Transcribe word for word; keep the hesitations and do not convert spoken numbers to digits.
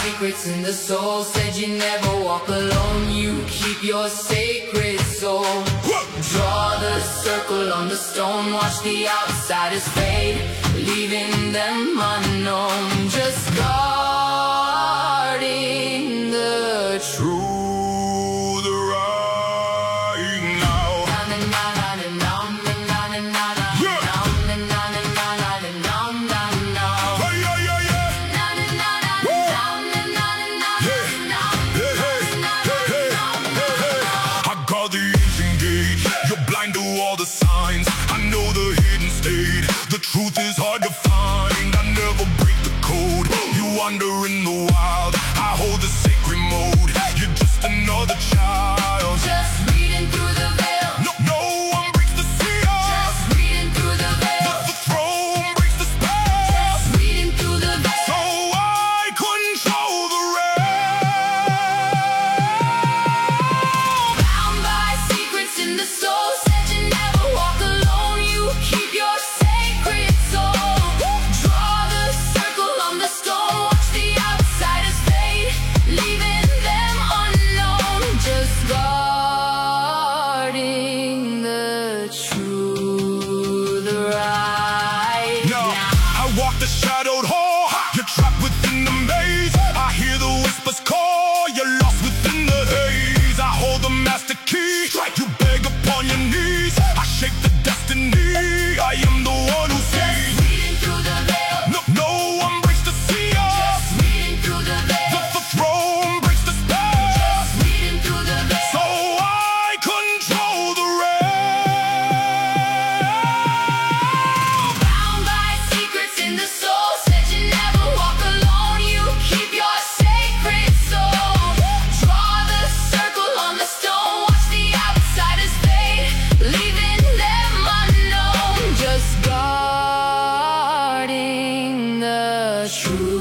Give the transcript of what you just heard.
secrets in the soul. Said you never walk alone, you keep your sacred soul. Draw the circle on the stone, watch the outsiders fade, leaving them unknown. Just guarding the truth. Signs, I know the hidden state. The truth is hard to find. I never break the code. You wander in the wild, I hold the sacred mode. You're just another child, just reading through the veil. No, no one breaks the seal, just reading through the veil. The, the throne breaks the spell, just reading through the veil. So I control the realm. Bound by secrets in the soul. Walk the shadowed hall, you're trapped within the maze. I hear the whispers call, you're lost within the haze. I hold the master key, you beg upon your knees. I shape the destiny, I am the one who sees. Just reading through the veil. No, no one breaks the seal, just reading through the veil. The, the throne breaks the spell, just reading through the veil. So I control the realm. True.